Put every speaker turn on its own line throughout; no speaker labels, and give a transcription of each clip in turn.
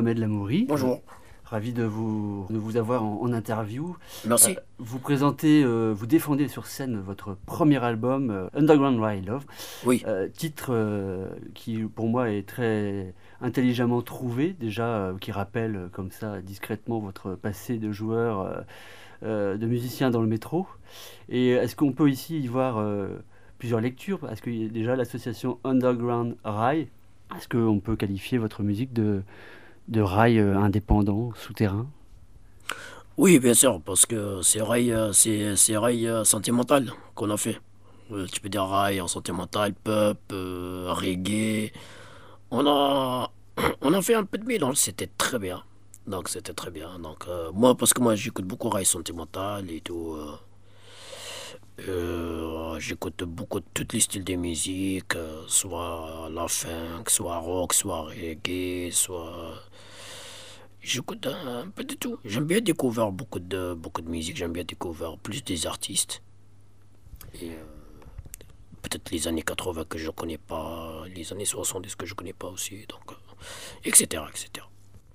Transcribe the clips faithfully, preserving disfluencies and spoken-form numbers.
Mohamed Lamouri.
Bonjour.
Ravi de vous, de vous avoir en, en interview.
Merci.
Euh, vous présentez, euh, vous défendez sur scène votre premier album, euh, Underground Rail Love.
Oui.
Euh, titre euh, qui, pour moi, est très intelligemment trouvé, déjà, euh, qui rappelle euh, comme ça discrètement votre passé de joueur, euh, euh, de musicien dans le métro. Et est-ce qu'on peut ici y voir euh, plusieurs lectures? Parce qu'il y a déjà l'association Underground Rail. Est-ce qu'on peut qualifier votre musique de de rail euh, indépendant, souterrain?
Oui, bien sûr, parce que c'est rail, euh, c'est, c'est rail euh, sentimental qu'on a fait. Euh, tu peux dire rail en sentimental, pop, euh, reggae. On a, on a fait un peu de mélange, c'était très bien. Donc c'était très bien. Donc euh, moi, parce que moi j'écoute beaucoup rail sentimental et tout. euh, euh, j'écoute beaucoup tous les styles de musique, euh, soit la funk, soit rock, soit reggae, soit j'écoute un, un peu de tout. J'aime bien découvrir beaucoup de, beaucoup de musique. J'aime bien découvrir plus des artistes. Et euh, peut-être les années quatre-vingts que je connais pas, les années soixante-dix que je connais pas aussi, donc, euh, et cetera, et cetera.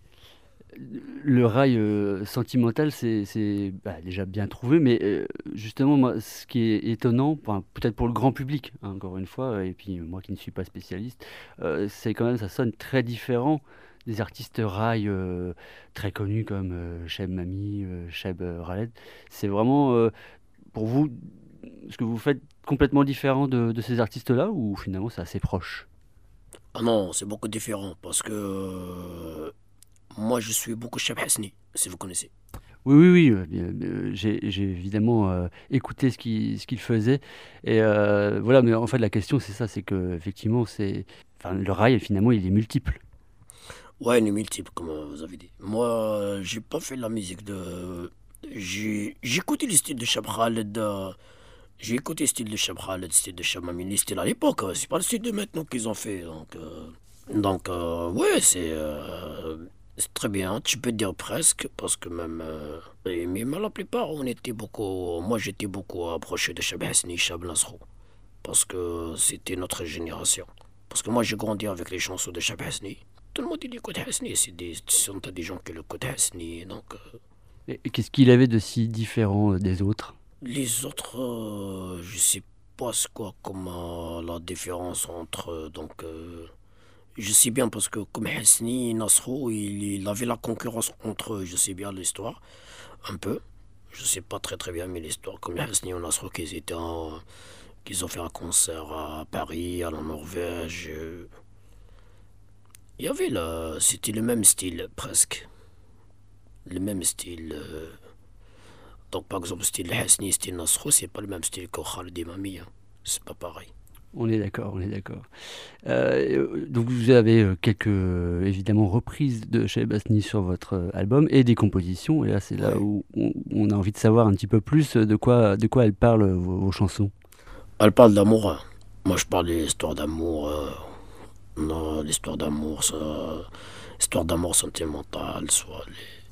Le rail euh, sentimental, c'est c'est, bah, déjà bien trouvé, mais euh, justement, moi, ce qui est étonnant, enfin, peut-être pour le grand public, hein, encore une fois, et puis moi qui ne suis pas spécialiste, euh, c'est quand même, ça sonne très différent des artistes rail euh, très connus comme euh, Cheb Mami, euh, Cheb euh, Khaled. C'est vraiment, euh, pour vous, ce que vous faites complètement différent de, de ces artistes-là, ou finalement c'est assez proche?
Ah non, c'est beaucoup différent parce que euh, moi je suis beaucoup Cheb Hasni, si vous connaissez.
Oui, oui, oui, heu, bien, heu, j'ai j'ai évidemment, heu, écouté ce qu'il ce qu'il faisait et heu, voilà, mais en fait, la question, c'est ça, c'est qu'effectivement, c'est enfin, le rail, finalement, il est multiple.
Ouais, il est multiple, comme euh, vous avez dit. Moi, euh, j'ai pas fait la musique de. J'ai j'ai écouté le style de Cheb Khaled. euh, J'ai écouté le style de Cheb Khaled, le style de Cheb Mami, le style à l'époque. euh, C'est pas le style de maintenant qu'ils ont fait. Donc, euh, donc euh, ouais, c'est euh, c'est très bien. Tu peux dire presque, parce que même. euh, et- mais, mais la plupart, on était beaucoup. Moi, j'étais beaucoup approché de Cheb Hasni, Cheb Nasrou. Parce que c'était notre génération. Parce que moi, j'ai grandi avec les chansons de Cheb Hasni. Tout le monde il écoute Hasni. C'est des, ce sont des gens qui l'écoutent Hasni. Donc, euh,
Et et qu'est-ce qu'il avait de si différent, heu, des autres?
les autres, euh, je sais pas c'est quoi comme euh, la différence entre. euh, donc, euh, je sais bien parce que comme Hasni, Nasrou, il, il avait la concurrence entre eux. Je sais bien l'histoire, un peu. Je sais pas très très bien, mais l'histoire, comme Hasni et Nasrou, qu'ils étaient en- qu'ils ont fait un concert à Paris, à la Norvège. euh, Il y avait là, c'était le même style presque. Le même style. euh. Donc par exemple, style Hasni, style Nasrou, c'est pas le même style que Khalid Imami, hein. C'est pas pareil.
On est d'accord, on est d'accord. Heu, donc vous avez, heu, quelques, heu, évidemment, reprises de Cheb Hasni sur votre, heu, album et des compositions et là, c'est là
Ouais.
où on on a envie de savoir un petit peu plus, heu, de quoi de quoi elles parlent, heu, vos vos chansons.
Elle parle d'amour, hein. Moi je parle des histoires d'amour. euh, Non, l'histoire d'amour, ça. Histoire d'amour sentimentale, soit les.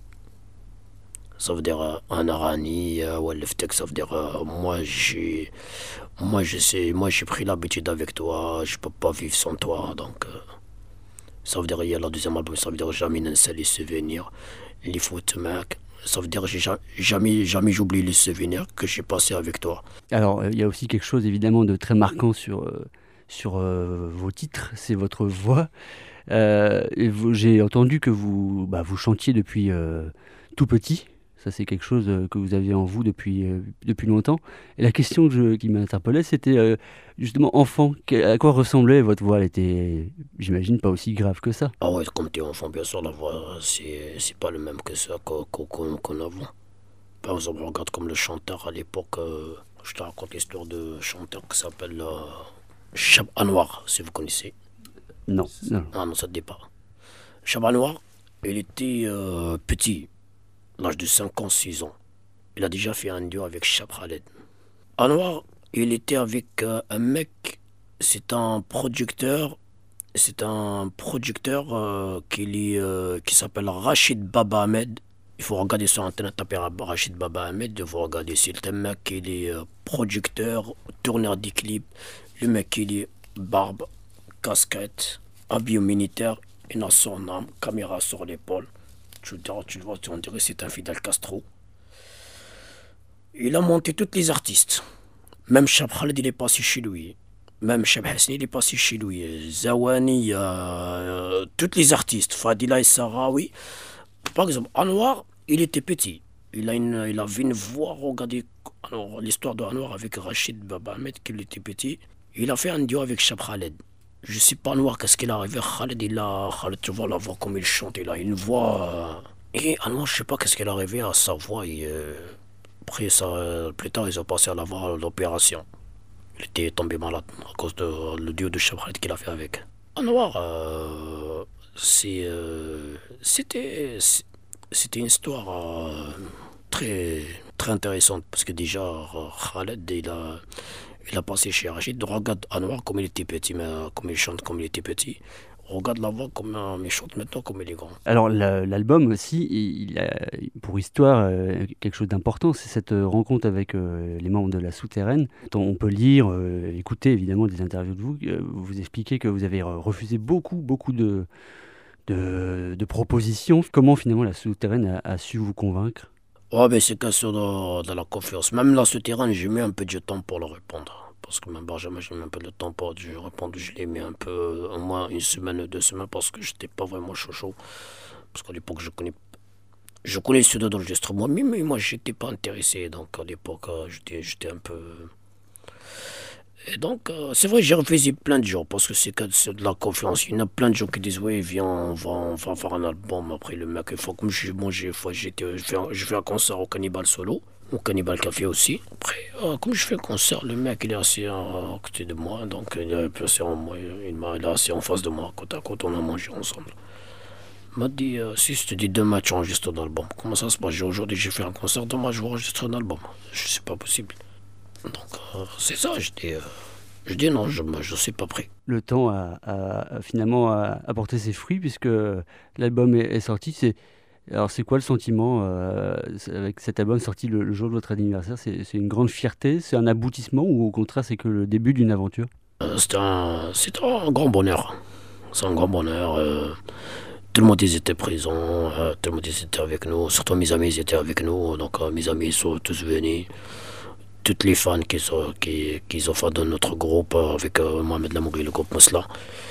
Ça veut dire euh, un arani, euh, ou le ftek, ça veut dire euh, moi j'ai. Moi je sais, moi j'ai pris l'habitude avec toi, je peux pas vivre sans toi, donc. euh, Ça veut dire, il y a la deuxième album, ça veut dire jamais n'installe les souvenirs, les foot mec. Ça veut dire j'ai ja- jamais, jamais j'oublie les souvenirs que j'ai passés avec toi.
Alors, heu, il y a aussi quelque chose évidemment de très marquant sur, heu, sur, heu, vos titres, c'est votre voix. Heu et vous j'ai entendu que vous, bah, vous chantiez depuis, heu, tout petit. Ça, c'est quelque chose, heu, que vous aviez en vous depuis, heu, depuis longtemps et la question que je qui m'interpellait, c'était, heu, justement enfant, que à quoi ressemblait votre voix? Elle était, j'imagine, pas aussi grave que ça?
Ah ouais, comme t'es enfant, bien sûr, la voix, c'est, c'est pas le même que ça qu'on, qu'on, qu'on- qu'on a avant. Par exemple, regarde comme le chanteur à l'époque, euh, je te raconte l'histoire de chanteur qui s'appelle euh, Chab Anwar, si vous connaissez.
Non, non.
Ah non, ça te dit pas. Chab Anwar, il était euh, petit, à l'âge de cinq ans, six ans. Il a déjà fait un duo avec Chab Khaled. Anwar, il était avec euh, un mec, c'est un producteur, c'est un producteur euh, qui, lit, euh, qui s'appelle Rachid Baba Ahmed. Il faut regarder sur internet, taper Rachid Baba Ahmed, il faut regarder. C'est un mec qui est euh, producteur, tourneur des clips. Le mec qui est barbe, casquette, habillé au militaire. Il a son arme, caméra sur l'épaule. Tu le diras, tu le vois, tu on dirait que c'est un Fidel Castro. Il a monté tous les artistes. Même Chab Khaled, il est passé chez lui. Même Chab Hassani, il est passé chez lui. Zawani, euh, tous les artistes. Fadila et Sarawi. Par exemple, Anwar, il était petit. Il, a une, il avait une voix, regardez alors, l'histoire de Anwar avec Rachid Baba Ahmed, qu'il était petit. Il a fait un duo avec Chab Khaled. Je sais pas Anwar, qu'est-ce qu'il est arrivé. Khaled, il a. Khaled, tu vois la voix comme il chante, il a une voix. euh, Et Anwar, je sais pas qu'est-ce qu'il est arrivé à sa voix. Et, euh, après, ça, euh, plus tard, ils ont passé à la voix l'opération. Il était tombé malade à cause de euh, le duo de Chab Khaled qu'il a fait avec. Anwar, euh, c'est, euh, c'était, c'est- c'était une histoire euh, très, très intéressante parce que déjà, euh, Khaled, il a, il a passé chez Rachid. Regarde Anwar comme il était petit, mais euh, comme il chante comme il était petit. Regarde la voix comme euh, il chante maintenant comme il est grand.
Alors la- l'album aussi, il il a pour histoire euh, quelque chose d'important, c'est cette euh, rencontre avec euh, les membres de la Souterraine. Dont on peut lire, euh, écouter évidemment des interviews de vous. Euh, vous expliquez que vous avez euh, refusé beaucoup, beaucoup de, de, de propositions. Comment finalement la Souterraine a, a su vous convaincre?
Ouais, ben c'est question de, de la confiance. Même là, ce terrain, j'ai mis un peu de temps pour le répondre. Parce que même Benjamin, j'ai mis un peu de temps pour lui répondre. Je l'ai mis un peu, au moins une semaine ou deux semaines, parce que j'étais pas vraiment chaud chaud. Parce qu'à l'époque, je connais, je connais le studio d'enregistrement, mais, mais moi, j'étais pas intéressé. Donc, à l'époque, euh, j'étais, j'étais un peu. Et donc, euh, c'est vrai, j'ai refusé plein de gens parce que c'est que c'est de la confiance. Il y en a plein de gens qui disent, oui, viens, on va, on va faire un album. Après, le mec, il faut comme j'ai mangé, une fois, j'étais, je fais, un, je fais un concert au Cannibal Solo, au Cannibal Café aussi. Après, euh, comme je fais un concert, le mec, il est assis à, à côté de moi, donc il est assis en moi, il m'a, il est assis en face de moi, côte à côte, on a mangé ensemble. Il m'a dit, euh, si je te dis demain, tu enregistres un album. Comment ça se passe? J'ai- Aujourd'hui, j'ai fait un concert, demain, je vais enregistrer un album. Je sais pas possible. Donc, euh, c'est ça, je dis. euh, je dis non, je ne suis pas prêt.
Le temps a, a- a finalement a- apporté ses fruits puisque l'album est, est sorti. C'est, alors c'est quoi le sentiment euh, c'est- avec cet album sorti le, le jour de votre anniversaire? C'est, c'est une grande fierté, c'est un aboutissement ou au contraire c'est que le début d'une aventure?
Euh, c'est un, c'est un grand bonheur. C'est un grand bonheur. euh, tout le monde ils était présent, euh, tout le monde ils était avec nous. Surtout mes amis ils étaient avec nous. Donc euh, mes amis ils sont tous venus. Toutes les fans qui sont, qui, qui sont fans de notre groupe euh, avec euh, Mohamed Lamouri, le groupe Mosla.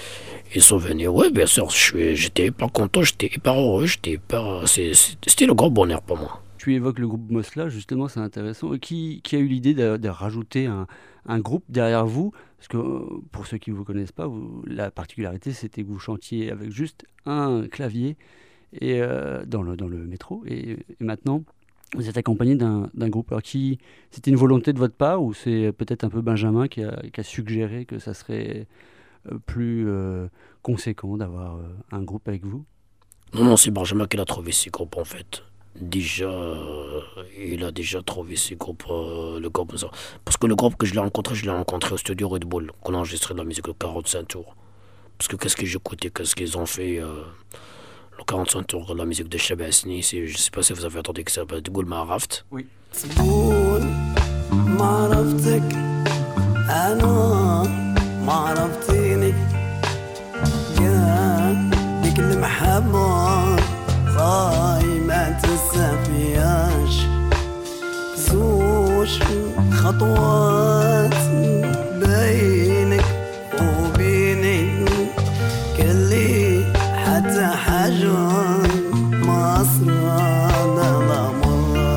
Ils sont venus. Oui, bien sûr, je suis- j'étais hyper content, j'étais hyper heureux, j'étais hyper. euh, c'est- c'est- C'était le grand bonheur pour moi.
Tu évoques le groupe Mosla, justement, c'est intéressant. Qui, qui a eu l'idée de, de rajouter un, un groupe derrière vous? Parce que euh, pour ceux qui ne vous connaissent pas, vous- la particularité c'était que vous chantiez avec juste un clavier et, euh, dans le, dans le métro. Et, et maintenant, vous êtes accompagné d'un d'un groupe. Alors, qui, c'était une volonté de votre part ou c'est peut-être un peu Benjamin qui a, qui a suggéré que ça serait euh, plus euh, conséquent d'avoir euh, un groupe avec vous?
Non, non, c'est Benjamin qui a trouvé ces groupes en fait. Déjà, euh, il a déjà trouvé ces groupes, euh, le groupe. ça. Parce que le groupe que je l'ai rencontré, je l'ai rencontré au studio Red Bull, qu'on a enregistré de la musique de quarante-cinq tours. Parce que qu'est-ce que j'écoutais, qu'est-ce qu'ils ont fait, euh, le quarante-cinq tours, la musique de Cheb Hasni, c'est, je sais pas si vous avez entendu que ça s'appelle de Goulma Raft.
Oui.
زبون ما عرفتك انا ما عرفتيني يا ديك المحبة خاي ما تنسافياش زوج خطوات بينك وبيني كلي حتى حاجة ما صار الأمر.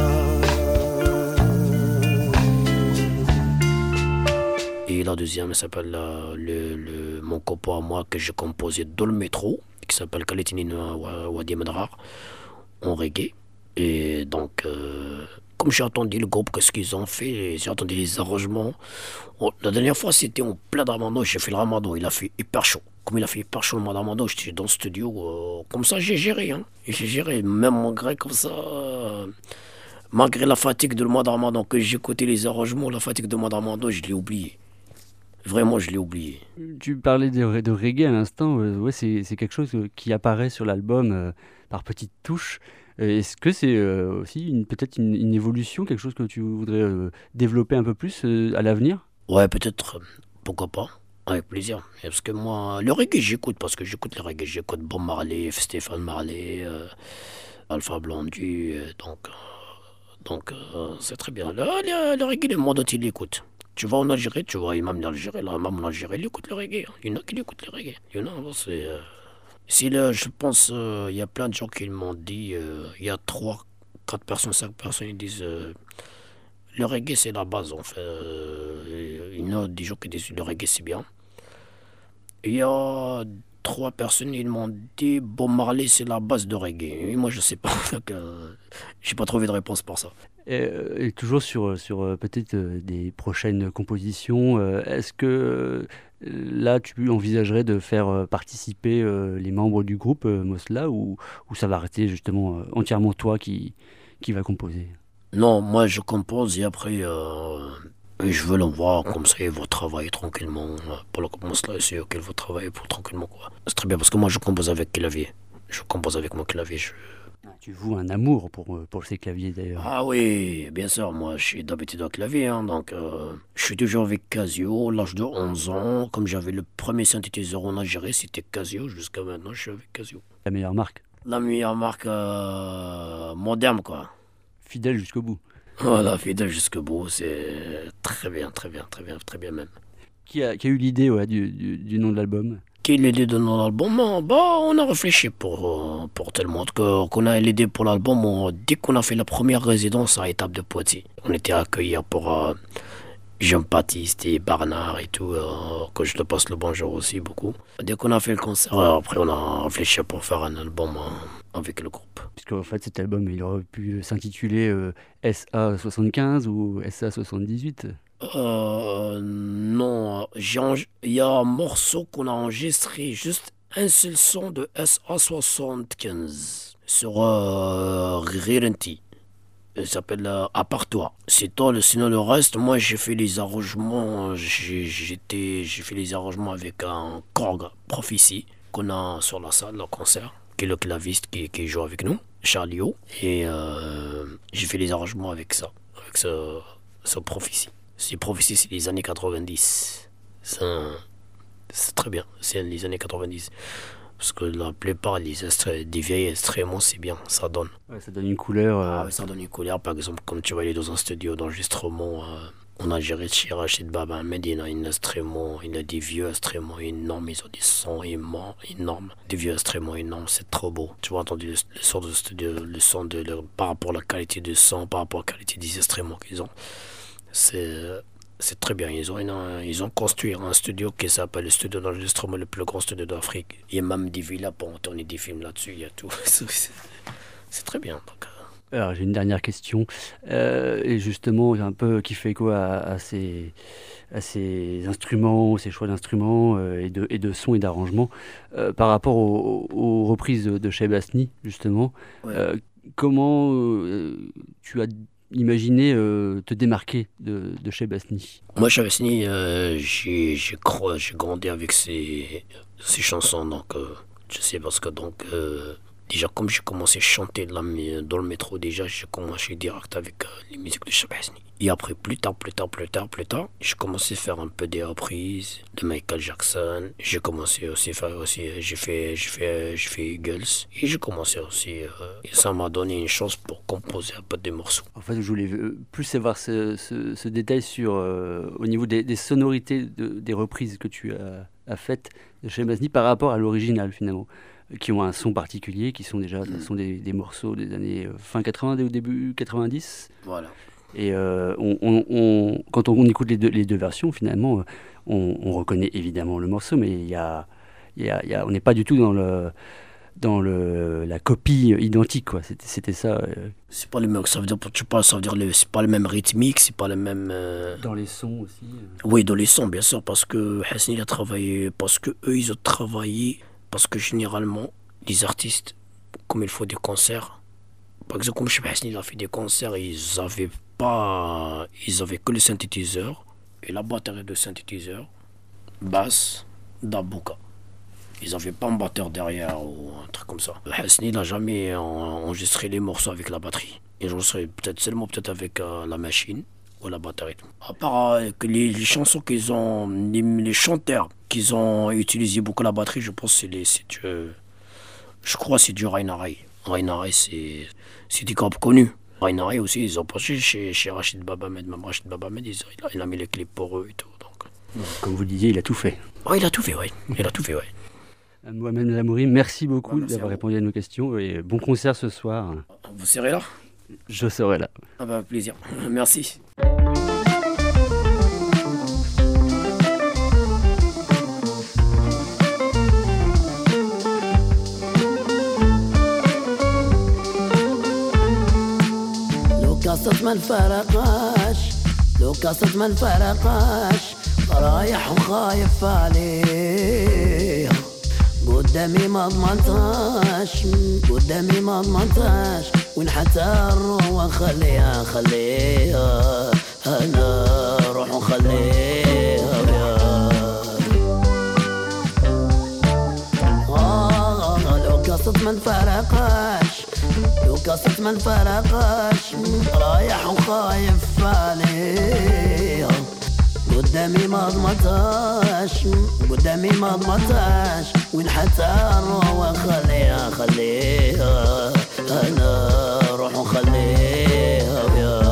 Et la deuxième, elle s'appelle euh, le, le, mon copain à moi que j'ai composé dans le métro, qui s'appelle Kaletinine Wadi Medrar, en reggae. Et donc, euh, comme j'ai entendu le groupe, qu'est-ce qu'ils ont fait, j'ai entendu les arrangements. Oh, la dernière fois, c'était en plein de ramadan, j'ai fait le ramadan, il a fait hyper chaud. Comme il a fait hyper chaud le mois de ramadan, j'étais dans le studio, euh, comme ça j'ai géré. Hein. Et j'ai géré, même malgré comme ça, euh, malgré la fatigue de le mois de ramadan, que j'écoutais les arrangements, la fatigue du mois de ramadan, je l'ai oublié. Vraiment, je l'ai oublié.
Tu parlais de, de reggae à l'instant, euh, ouais, c'est, c'est quelque chose euh, qui apparaît sur l'album euh, par petites touches. Euh, Est-ce que c'est euh, aussi une, peut-être une, une évolution, quelque chose que tu voudrais euh, développer un peu plus euh, à l'avenir?
Ouais, peut-être, euh, pourquoi pas. Avec plaisir. Et parce que moi, le reggae, j'écoute, parce que j'écoute le reggae. J'écoute Bob Marley, Stéphane Marley, euh, Alpha Blondy. euh, donc, euh, donc euh, c'est très bien. Le, le, le reggae, le monde entier l'écoute. Tu vas en Algérie, tu vois, imam d'Algérie, là, même en Algérie, il écoute le reggae. hein. Il y en a qui écoutent le reggae. Il y en a, c'est. euh, Si là, je pense, euh, il y a plein de gens qui m'ont dit, euh, il y a trois, quatre personnes, cinq personnes, ils disent, euh, le reggae c'est la base en fait. Euh, il y en a des gens qui disent le reggae c'est bien. Il y a trois personnes, ils m'ont dit, Bob Marley c'est la base de reggae. Et moi je sais pas, donc, euh, j'ai pas trouvé de réponse pour ça.
Et, euh, et toujours sur, sur euh, peut-être euh, des prochaines compositions, euh, est-ce que euh, là tu envisagerais de faire euh, participer euh, les membres du groupe euh, Mosla ou, ou ça va rester justement euh, entièrement toi qui, qui va composer?
Non, moi je compose et après euh, et je veux l'envoyer comme ça, ils vont travailler tranquillement. euh, Pour le commence là, c'est eux qui vont travailler pour tranquillement quoi. C'est très bien parce que moi je compose avec clavier. Je compose avec mon clavier. je-
Ah, tu voues un amour pour, euh, pour ces claviers d'ailleurs.
Ah oui, bien sûr, moi je suis d'habitude au clavier, hein, donc euh, je suis toujours avec Casio, l'âge de onze ans. Comme j'avais le premier synthétiseur en Algérie, c'était Casio. Jusqu'à maintenant, je suis avec Casio.
La meilleure marque,
La meilleure marque euh, moderne quoi.
fidèle jusqu'au bout.
Voilà, fidèle jusqu'au bout, c'est très bien, très bien, très bien, très bien même.
Qui a, qui a eu l'idée ouais, du, du, du nom de l'album?
Qui est l'idée de notre album? euh, Bah, on a réfléchi pour, euh, pour tellement que, qu'on a l'idée pour l'album. on- Dès qu'on a fait la première résidence à Étape de Poitiers, on était accueillis pour euh, Jean-Baptiste et Barnard et tout, euh, que je te passe le bonjour aussi beaucoup. Dès qu'on a fait le concert, euh, après on a réfléchi pour faire un album euh, avec le groupe.
Puisque en fait cet album il aurait pu s'intituler euh, S A soixante-quinze ou S A soixante-dix-huit.
Euh, non, j'ai enregistré- il y a un morceau qu'on a enregistré, juste un seul son de S A soixante-quinze sur euh, Rirenti. Il s'appelle euh, À part toi. C'est toi, le- sinon le reste, moi j'ai fait les arrangements, j'ai j'étais, j'ai fait les arrangements avec un Korg Prophecy qu'on a sur la salle, le concert, qui est le claviste qui, qui joue avec nous, Charlie O. Et euh, j'ai fait les arrangements avec ça, avec ce, ce Prophecy. C'est Prophecy, c'est les années quatre-vingt-dix. C'est un- c'est très bien, c'est les années quatre-vingt-dix. Parce que la plupart des, extraits- des vieilles instruments, c'est bien, ça donne.
Ouais, ça donne une couleur. euh,
Ah, ouais, ça donne une couleur, par exemple, comme tu vas aller dans un studio d'enregistrement euh, en Algérie, chez Rachid Baba Ahmed, il a un instrument, il a des vieux instruments énormes, ils ont des sons émo- énormes, des vieux instruments énormes, c'est trop beau. Tu vas entendre le, le son de studio, le son de leur- par rapport à la qualité du son, par rapport à la qualité des instruments qu'ils ont. C'est c'est très bien. Ils ont, une- ils ont construit un studio qui s'appelle le studio d'enregistrement le plus grand studio d'Afrique. Il y a même des villas pour tourner des films là-dessus, il y a tout. C'est c'est très bien. Donc, euh,
Alors j'ai une dernière question. Euh, et justement un peu qui fait écho à, à ces, à ces instruments, ces choix d'instruments euh, et, de, et de sons et d'arrangements. Euh, par rapport aux, aux reprises de, de Cheb Asni, justement.
Ouais.
euh, comment euh, tu as imaginé euh, te démarquer de, de Cheb Asni?
Moi, Chavesny, euh, j'ai j'ai cro- j'ai grandi avec ces, ces chansons. Donc, euh, je sais parce que donc, euh, déjà, comme j'ai commencé à chanter de la mu- dans le métro, déjà, j'ai commencé direct avec euh, les musiques de Chavesny. Et après, plus tard, plus tard, plus tard, plus tard, j'ai commencé à faire un peu des reprises de Michael Jackson. J'ai commencé aussi à faire aussi, euh, j'ai fait, j'ai fait, j'ai fait Eagles. Et j'ai commencé aussi, euh, et ça m'a donné une chance pour composer un peu des morceaux.
En fait, je voulais euh, plus savoir ce, ce- ce détail sur, euh, au niveau des, des sonorités de- des reprises que tu as, as faites de Cheb Asni par rapport à l'original finalement, euh, qui ont un son particulier, qui sont déjà ce sont des, des morceaux des années euh, fin quatre-vingts ou début quatre-vingt-dix.
Voilà.
Et euh, on, on- on- quand on, écoute les deux, les deux versions, finalement, euh, on, on reconnaît évidemment le morceau, mais il y a, il y a- il y a- on n'est pas du tout dans, le, dans le, la copie identique, quoi. C'était, c'était ça. euh,
C'est pas le même, ça veut dire, tu parles, ça veut dire, le- c'est pas le même rythmique, c'est pas le même. euh,
Dans les sons aussi. euh.
Oui, dans les sons, bien sûr, parce que Hasni a travaillé, parce que eux, ils ont travaillé, parce que généralement, les artistes, comme il faut des concerts, par exemple, comme chez Hasni, il a fait des concerts, ils avaient pas, ils avaient que le synthétiseur, et la batterie de synthétiseur, basse, d'Abouka. Ils n'avaient pas un batteur derrière ou un truc comme ça. Hasni n'a jamais en- enregistré les morceaux avec la batterie. Il enregistrait peut-être seulement peut-être avec euh, la machine ou la batterie. À part euh, que les, les chansons qu'ils ont, les, les chanteurs qu'ils ont utilisé beaucoup la batterie, je pense que c'est les, c'est du, je crois que c'est du Rainari. Rainari, c'est, c'est des groupes connus. Rainari aussi, ils ont passé chez, chez Rachid Babamed, même Rachid Babamed, il, il a mis les clips pour eux et tout. Donc.
Comme vous disiez, il a tout fait.
Oui, il a tout fait, oui. Il a tout fait, oui.
Mohamed Lamouri, merci beaucoup
Ouais, merci
d'avoir
à vous.
répondu à nos questions et bon concert ce soir.
Vous serez là?
Je serai là.
Ah bah, plaisir. Merci.
لو قصة ما نفرقاش لو قصة ما نفرقاش رايح وخايف عليها قدامي ما ضمنتاش قدامي ما ضمنتاش وين حتى نروح وخليها خليها انا روح وخليها يا آه لو قصة ما نفرقاش لو قصة ما نفرقاش رايح وخايف عليها قدامي ما ضمنتاش قدامي ما ضمنتاش وين حتى نروح وخليها خليها انا روح وخليها يا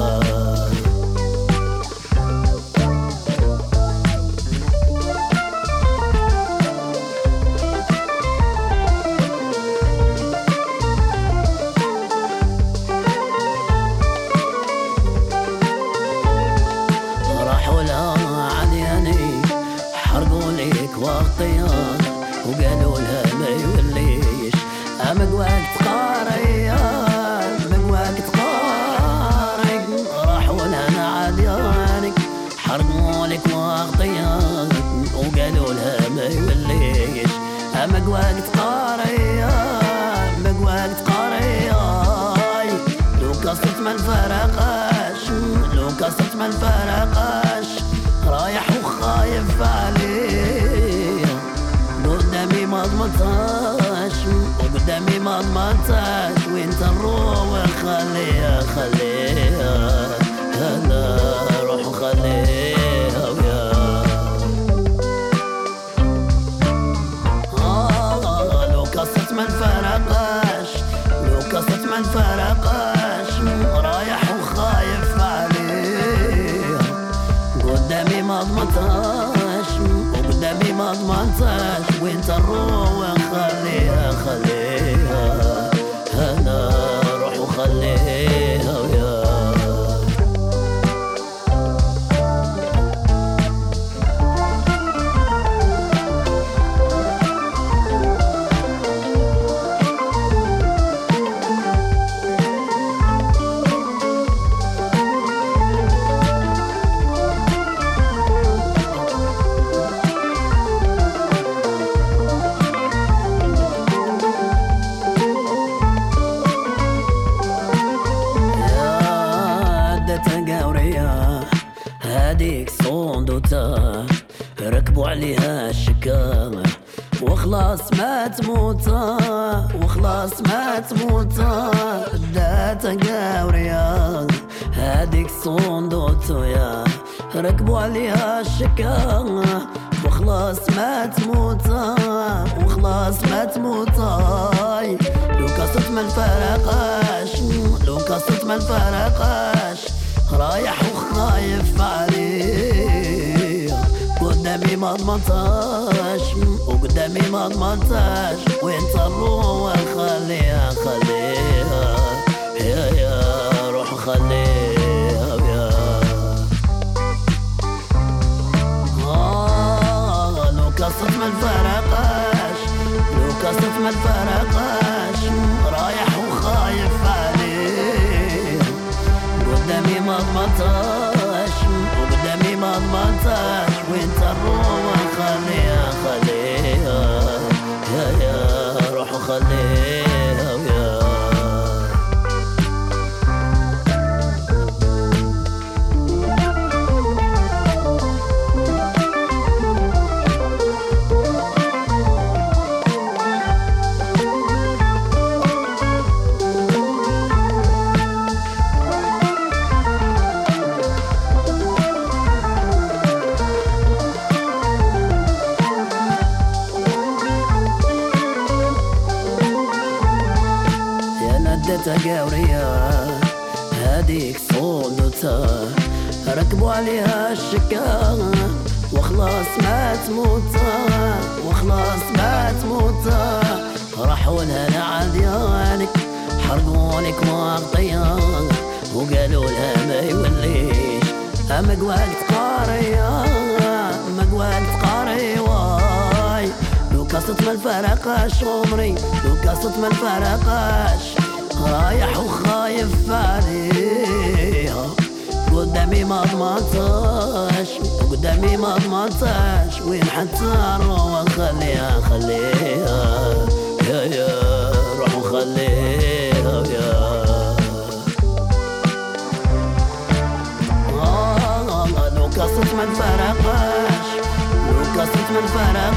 راحوا لها عدياني حرقوا ليك وقتها وقالوا لها ما يوليش مقواك تقاري مقواك تقاري راحوا لها عدياني حرقوا لك وقتها وقالوا لها ما يوليش مقواك تقاري مقواك تقاري لو قصة ما نفرقاش لو قصة ما نفرقاش رايح وخايف عليه قدامي ما ضمنتاش وقدامي ما ضمنتاش وانت نروح وخليها خليها انا روح وخليها ويا آه لو قصة ما نفرقاش لو قصة ما نفرقاش رايح وخايف عليه قدامي ما ضمنتاش وقدامي ما ضمنتاش وانت نروح وخليها خليها انا روح وخليها ويا هاديك صندوتا ركبوا عليها الشكامة وخلاص ما تموتا وخلاص ما تموتا داتا قاوريا هاديك صندوتا يا ركبوا عليها الشكامة وخلاص ما تموتا وخلاص ما تموتا لو قصة ما نفرقاش لو قصة ما نفرقاش رايح وخايف عليه قدامي ما ضمنتاش وقدامي ما ضمنتاش وانت نروح وخليها خليها يا يا روح خليها يا آه لو قصة ما نفرقاش لو قصة ما نفرقاش رايح وخايف عليه قدامي ما ضمنتاش وقدامي ما ضمنتاش وانت نروح خليها خليها يا يا روح خليها ويا هذيك صولتها ركبوا عليها الشكا وخلاص ما تموتها وخلاص ما تموتها راحوا لها لعديانك حرقوا لك مغطية وقالوا لها ما يوليش اما قوالت قارية اما قوالت قاري واي لو كاسط ما الفرقاش عمري لو كاسط ما الفرقاش رايح وخايف عليها قدامي ما ضمنتاش قدامي ما ضمنتاش وين حتى نروح خليها خليها يا يا روح وخليها يا آه لو كاسط ما الفرقاش لو كاسط ما الفرقاش